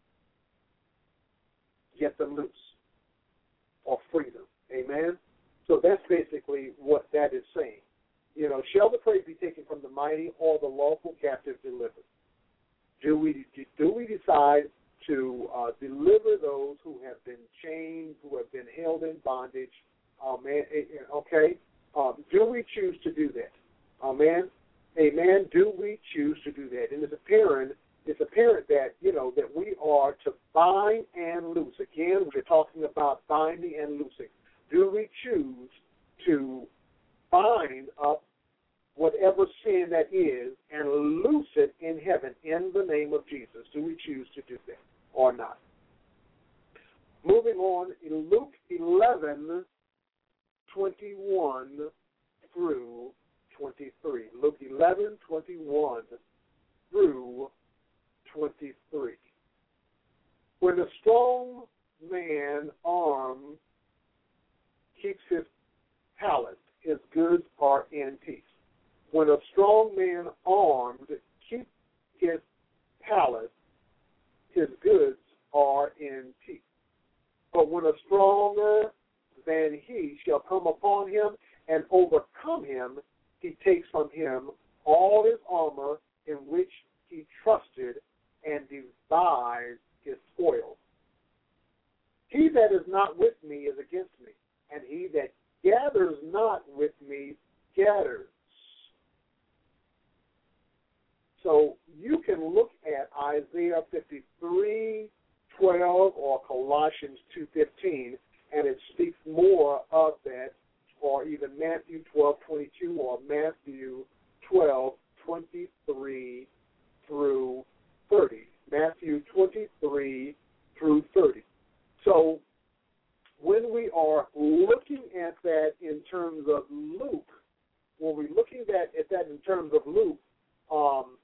B: get them loose or free them? Amen. So that's basically what that is saying. You know, shall the prey be taken from the mighty, or the lawful captive delivered? Do we do we decide to uh, deliver those who have been chained, who have been held in bondage? Amen. Okay. Um, do we choose to do that? Amen. Amen. Do we choose to do that? And it's apparent, it's apparent that you know that we are to bind and loose. Again, we're talking about binding and loosing. Do we choose to bind up whatever sin that is and loose it in heaven in the name of Jesus? Do we choose to do that or not? Moving on, in Luke eleven, twenty-one through twenty-three. Luke eleven, twenty-one through twenty-three. When a strong man armed keeps his palace, his goods are in peace. When a strong man armed keeps his palace, his goods are in peace. But when a stronger than he shall come upon him and overcome him, he takes from him all his armor in which he trusted and divides his spoil. He that is not with me is against me, and he that gathers not with me scatters. So you can look at Isaiah fifty-three twelve or Colossians two fifteen, and it speaks more of that, or even Matthew twelve twenty-two or Matthew twelve twenty-three through thirty. Matthew twenty-three through thirty. So when we are looking at that in terms of Luke, when we're looking at, at that in terms of Luke, um,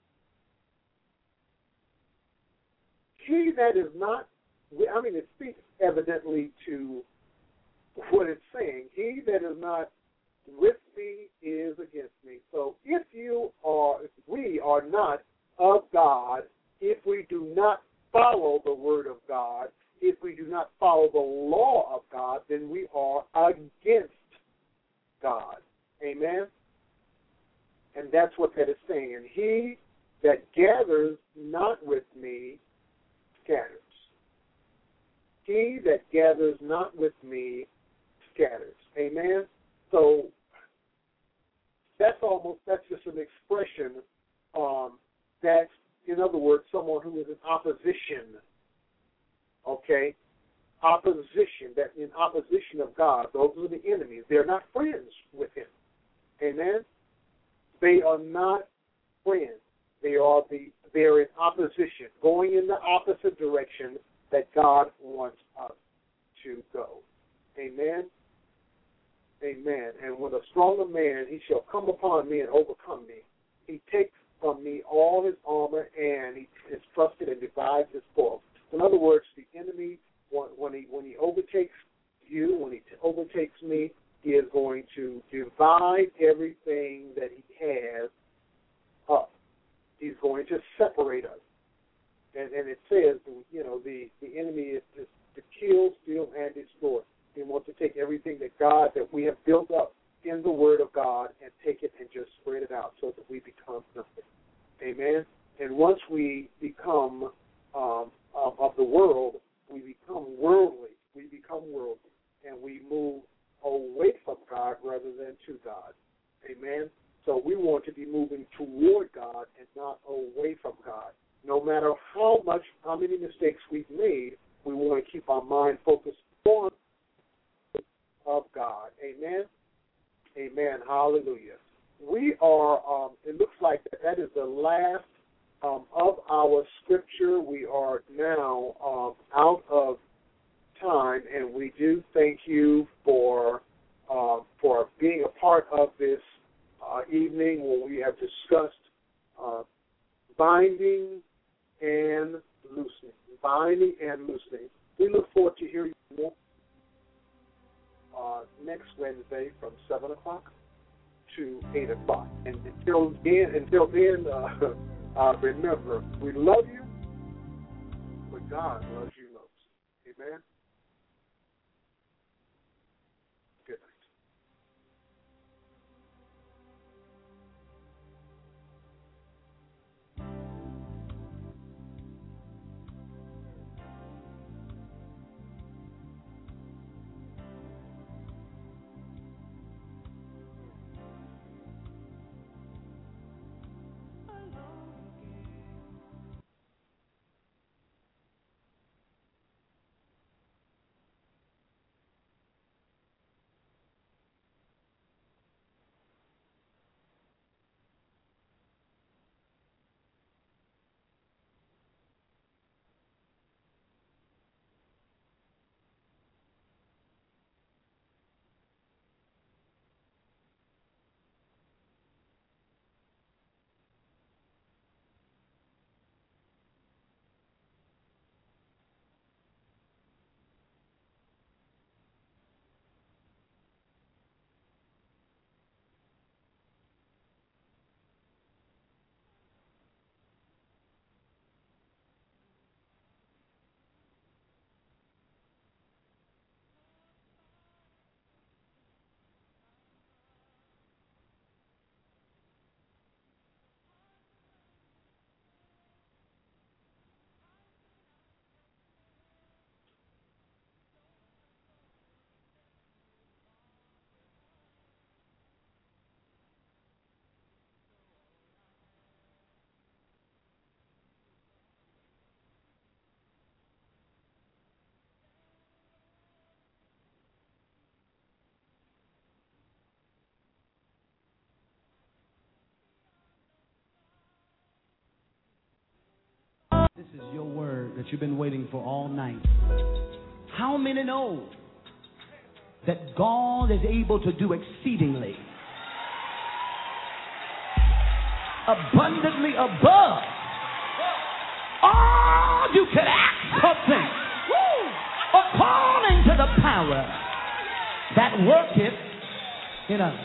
B: he that is not, I mean, it speaks evidently to what it's saying. He that is not with me is against me. So if you are, if we are not of God, if we do not follow the word of God, if we do not follow the law of God, then we are against God. Amen? And that's what that is saying. And he that gathers not with me scatters. He that gathers not with me scatters. Amen? So that's almost, that's just an expression um, that's, in other words, someone who is in opposition, okay, opposition, that in opposition of God, those are the enemies. They're not friends with him. Amen? They are not friends. They are the they're in opposition, going in the opposite direction that God wants us to go. Amen? Amen. And when a stronger man, he shall come upon me and overcome me. He takes from me all his armor, and he is trusted and divides his spoil. In other words, the enemy, when he when he overtakes you, when he overtakes me, he is going to divide everything that he has up. He's going to separate us. And, and it says, you know, the, the enemy is to, to kill, steal, and destroy. He wants to take everything that God, that we have built up in the Word of God, and take it and just spread it out so that we become nothing. Amen? And once we become um, of, of the world, we become worldly. We become worldly. And we move away from God rather than to God. Amen? So we want to be moving toward God and not away from God. No matter how much, how many mistakes we've made, we want to keep our mind focused on of God. Amen? Amen. Hallelujah. We are, um, it looks like that, that is the last um, of our scripture. We are now um, out of time, and we do thank you for uh, for being a part of this uh, evening when we have discussed uh, binding and loosening. Binding and loosening. We look forward to hearing you more uh, next Wednesday from seven o'clock to eight o'clock. And until then, until then uh, uh, remember, we love you, but God loves you most. Amen? Good night.
D: This is your word that you've been waiting for all night. How many know that God is able to do exceedingly, abundantly above all you could ask or think, according to the power that worketh in us?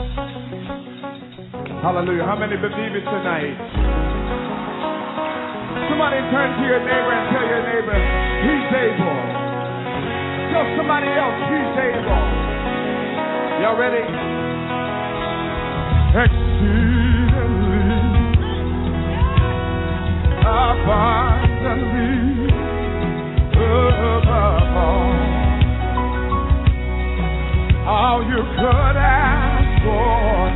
E: Hallelujah. How many believe it tonight? Somebody turn to your neighbor and tell your neighbor, he's able. Tell somebody else, he's able. Y'all ready? Exceedingly, abundantly, above all, all you could ask for,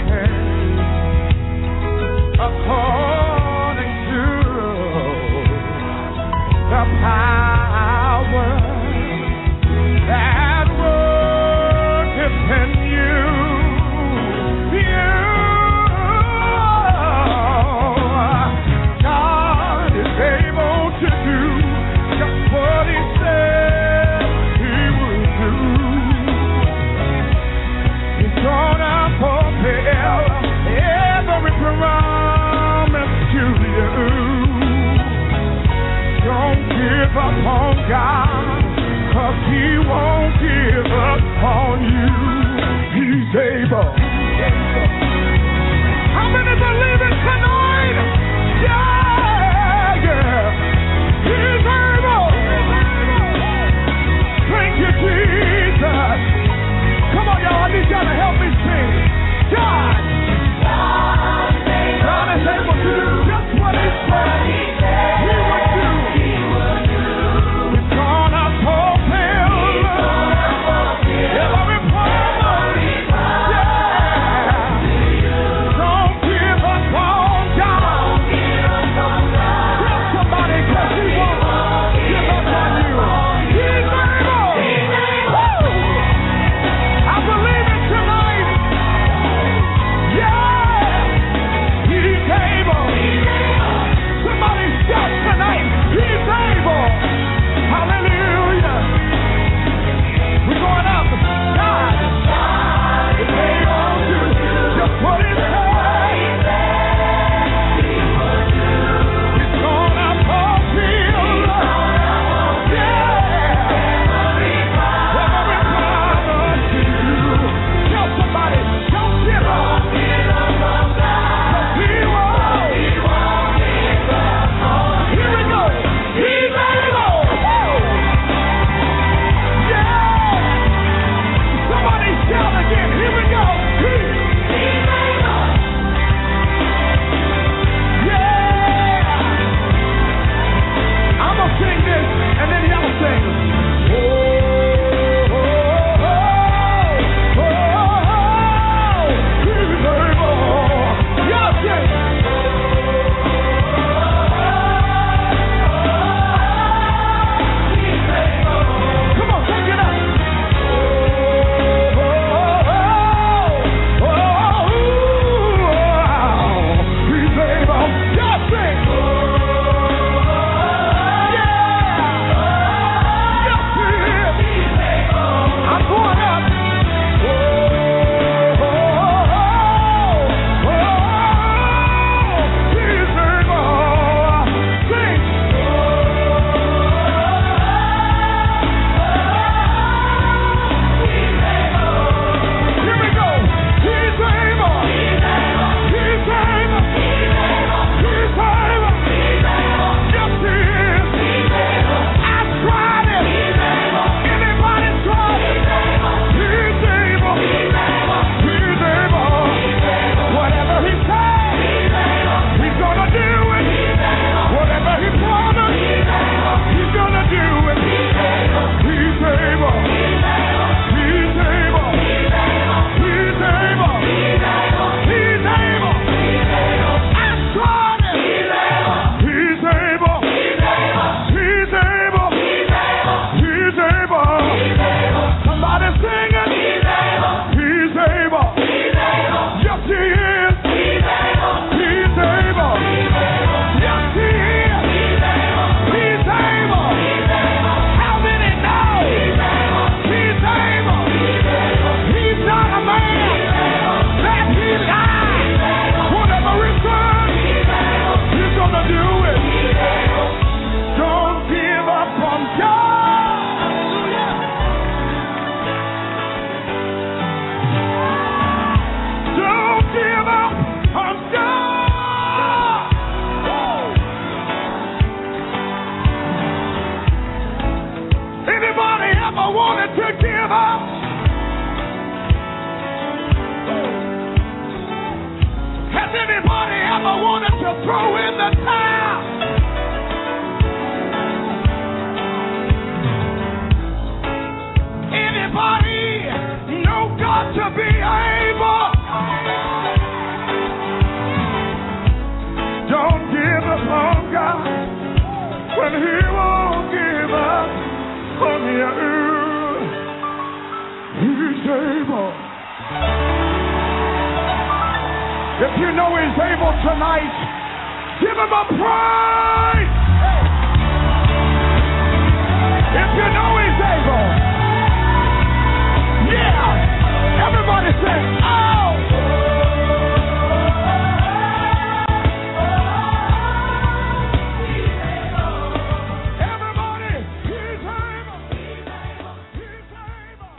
E: according to the power Anybody ever wanted to throw in the towel? Anybody know God to be able? Don't give up on God when He won't give up on you. He's able. If you know He's able tonight, give Him a praise. If you know He's able, yeah, everybody say, oh. Everybody, He's able. He's able. He's able.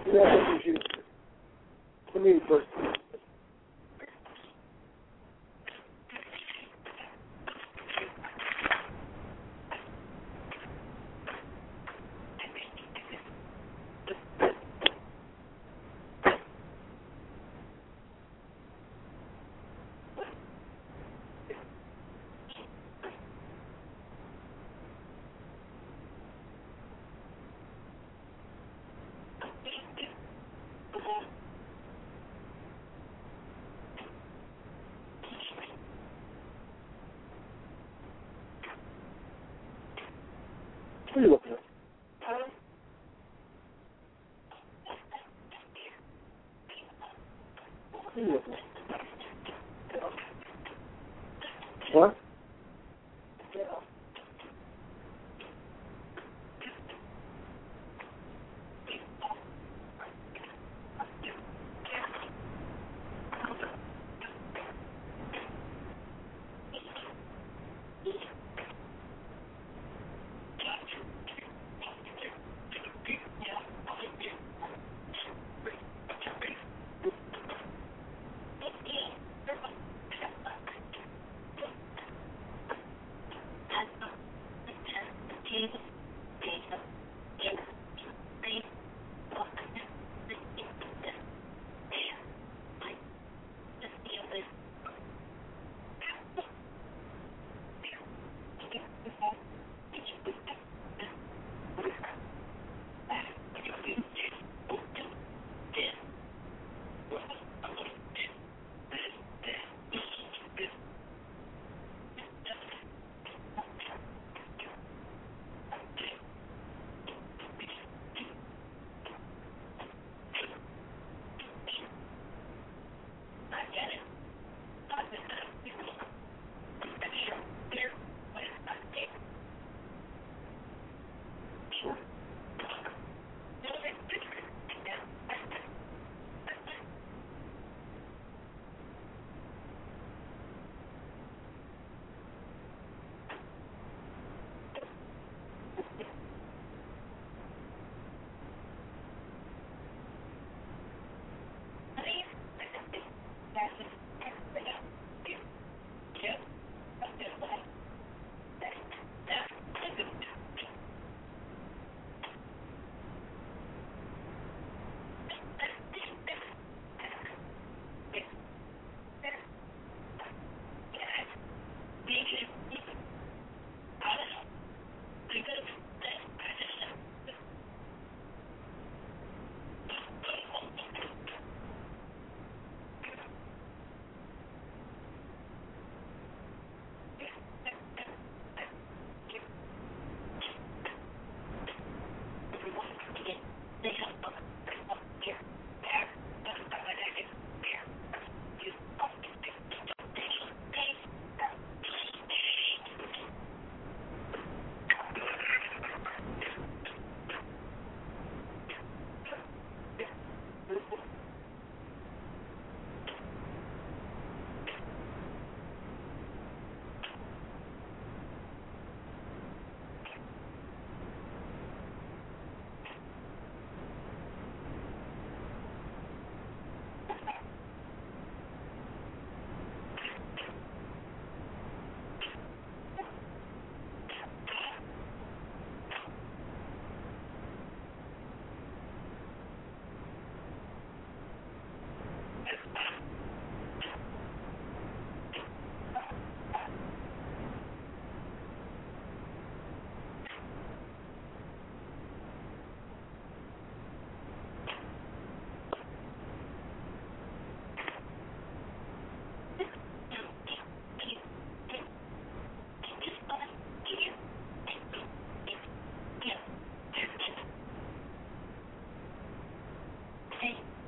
B: Yeah, this is you. Let me first. What are you looking at? What are you looking at? What?
C: Hey.